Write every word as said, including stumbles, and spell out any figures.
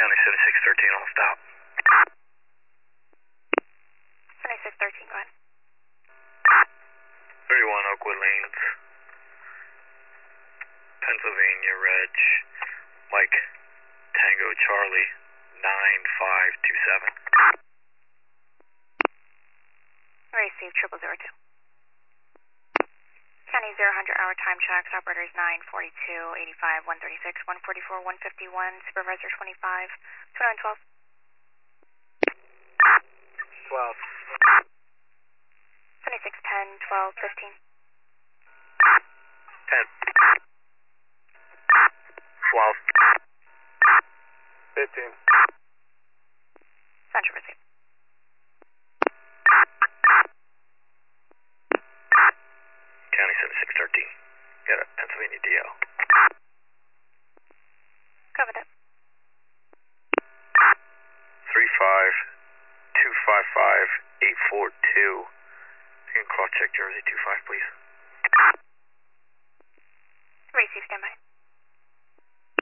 County seventy-six thirteen on the stop. seventy-six thirteen, go ahead. thirty-one Oakwood Lanes, Pennsylvania, Reg, Mike, Tango, Charlie, nine five two seven. Receive triple zero two. County zero hundred hour time checks, operators nine forty-two, eighty-five, one thirty-six, one forty-four, one fifty-one, supervisor twenty-five, twenty-one twelve. twelve. seventy-six ten, twelve, fifteen. ten. twelve. fifteen. Central receive. County seventy-six thirteen. Got a Pennsylvania D L. Cover that. three five two five five eight four two. You can cross check Jersey two five, please.